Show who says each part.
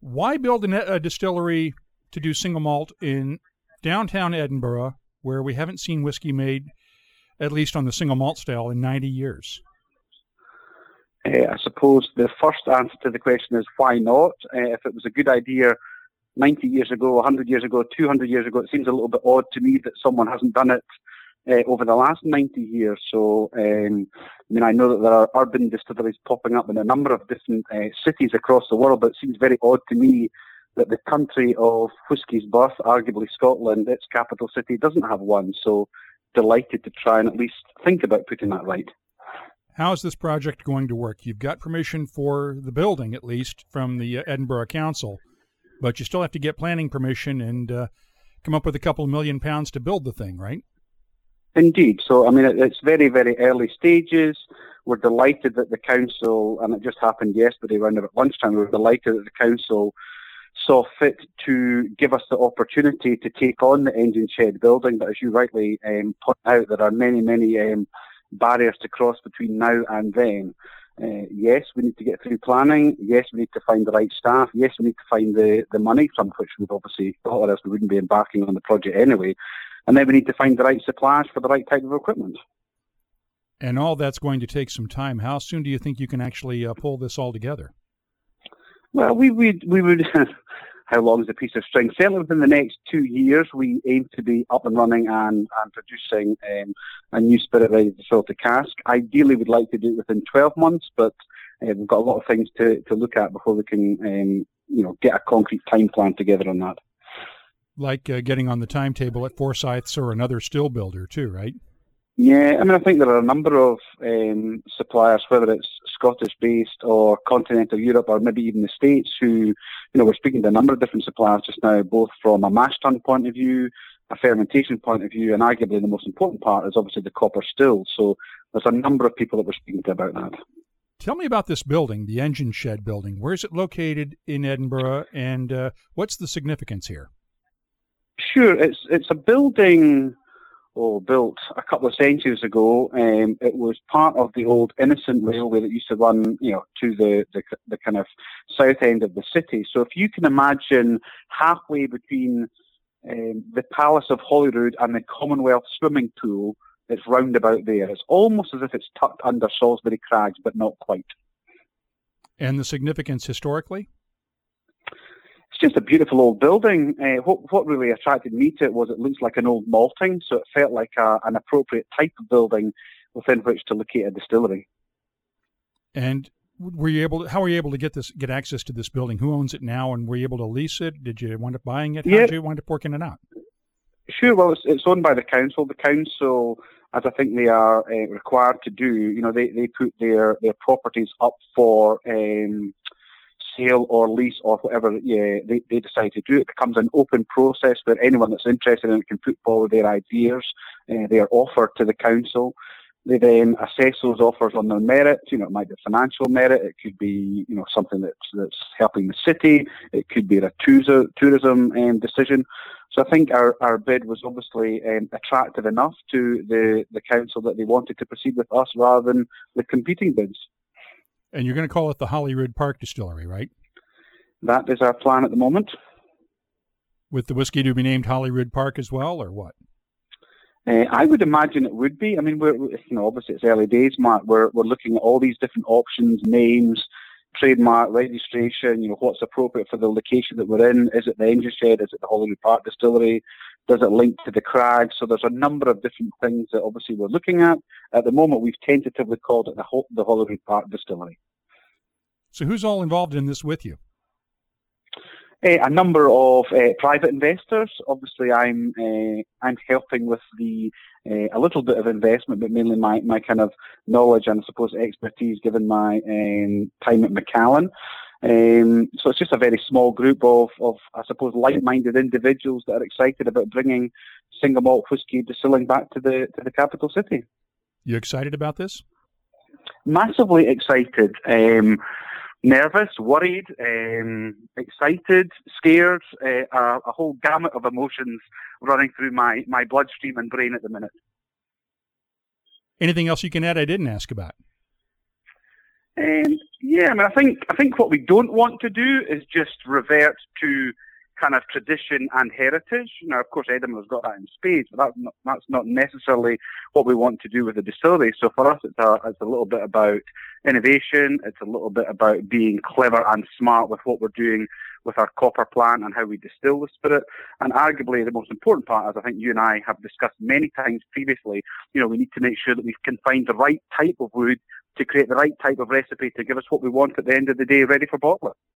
Speaker 1: Why build a distillery to do single malt in downtown Edinburgh, where we haven't seen whiskey made, at least on the single malt style, in 90 years?
Speaker 2: I suppose the first answer to the question is why not? If it was a good idea 90 years ago, 100 years ago, 200 years ago, it seems a little bit odd to me that someone hasn't done it over the last 90 years. So, I know that there are urban distilleries popping up in a number of different cities across the world, but it seems very odd to me that the country of whiskey's birth, arguably Scotland, its capital city, doesn't have one. So, delighted to try and at least think about putting that right.
Speaker 1: How is this project going to work? You've got permission for the building, at least, from the Edinburgh Council, but you still have to get planning permission and come up with a couple of £1 million to build the thing, right?
Speaker 2: Indeed. So, it's very, very early stages. We're delighted that the council, and it just happened yesterday around about lunchtime, we were delighted that the council saw fit to give us the opportunity to take on the engine shed building. But as you rightly point out, there are many, many barriers to cross between now and then. Yes, we need to get through planning. Yes, we need to find the right staff. Yes, we need to find the money, from which we've obviously thought, or else we wouldn't be embarking on the project anyway. And then we need to find the right suppliers for the right type of equipment.
Speaker 1: And all that's going to take some time. How soon do you think you can actually pull this all together?
Speaker 2: Well, we would how long is a piece of string? Certainly within the next 2 years, we aim to be up and running and producing a new spirit ready to fill to cask. Ideally, we'd like to do it within 12 months, but we've got a lot of things to look at before we can get a concrete time plan together on that.
Speaker 1: Like getting on the timetable at Forsyths or another still builder too, right?
Speaker 2: Yeah, I think there are a number of suppliers, whether it's Scottish-based or continental Europe or maybe even the States, who, we're speaking to a number of different suppliers just now, both from a mash tun point of view, a fermentation point of view, and arguably the most important part is obviously the copper still. So there's a number of people that we're speaking to about that.
Speaker 1: Tell me about this building, the engine shed building. Where is it located in Edinburgh, and what's the significance here?
Speaker 2: Sure, it's a building built a couple of centuries ago. It was part of the old Innocent Railway that used to run, to the kind of south end of the city. So if you can imagine halfway between the Palace of Holyrood and the Commonwealth swimming pool, it's round about there. It's almost as if it's tucked under Salisbury Crags, but not quite.
Speaker 1: And the significance historically?
Speaker 2: It's just a beautiful old building. What really attracted me to it was it looks like an old malting, so it felt like an appropriate type of building within which to locate a distillery.
Speaker 1: And how were you able to get access to this building? Who owns it now, and were you able to lease it? Did you wind up buying it? How did you wind up working it out?
Speaker 2: Sure. Well, it's owned by the council. The council, as I think they are required to do, they put their properties up for sale or lease or whatever they decide to do. It becomes an open process where anyone that's interested in it can put forward their ideas, their offer to the council. They then assess those offers on their merit. It might be financial merit. It could be, something that's helping the city. It could be a tourism decision. So I think our bid was obviously attractive enough to the council that they wanted to proceed with us rather than the competing bids.
Speaker 1: And you're going to call it the Holyrood Park Distillery, right?
Speaker 2: That is our plan at the moment.
Speaker 1: With the whiskey to be named Holyrood Park as well, or what?
Speaker 2: I would imagine it would be. We're obviously it's early days, Mark. We're looking at all these different options, names, trademark, registration. What's appropriate for the location that we're in. Is it the engine shed? Is it the Holyrood Park Distillery? Does it link to the Crags? So there's a number of different things that obviously we're looking at. At the moment, we've tentatively called it the Holyrood Park Distillery.
Speaker 1: So who's all involved in this with you?
Speaker 2: A number of private investors. Obviously, I'm helping with a little bit of investment, but mainly my kind of knowledge and I suppose expertise given my time at Macallan. So it's just a very small group of I suppose like-minded individuals that are excited about bringing single malt whiskey distilling back to the capital city.
Speaker 1: You excited about this?
Speaker 2: Massively excited. Nervous, worried, excited, scared, a whole gamut of emotions running through my bloodstream and brain at the minute.
Speaker 1: Anything else you can add I didn't ask about?
Speaker 2: Yeah, I mean, I think what we don't want to do is just revert to kind of tradition and heritage. Now, of course, Edinburgh's got that in spades, but that's not necessarily what we want to do with the distillery. So for us, it's a little bit about innovation. It's a little bit about being clever and smart with what we're doing with our copper plant and how we distill the spirit. And arguably the most important part, as I think you and I have discussed many times previously, we need to make sure that we can find the right type of wood to create the right type of recipe to give us what we want at the end of the day, ready for bottling.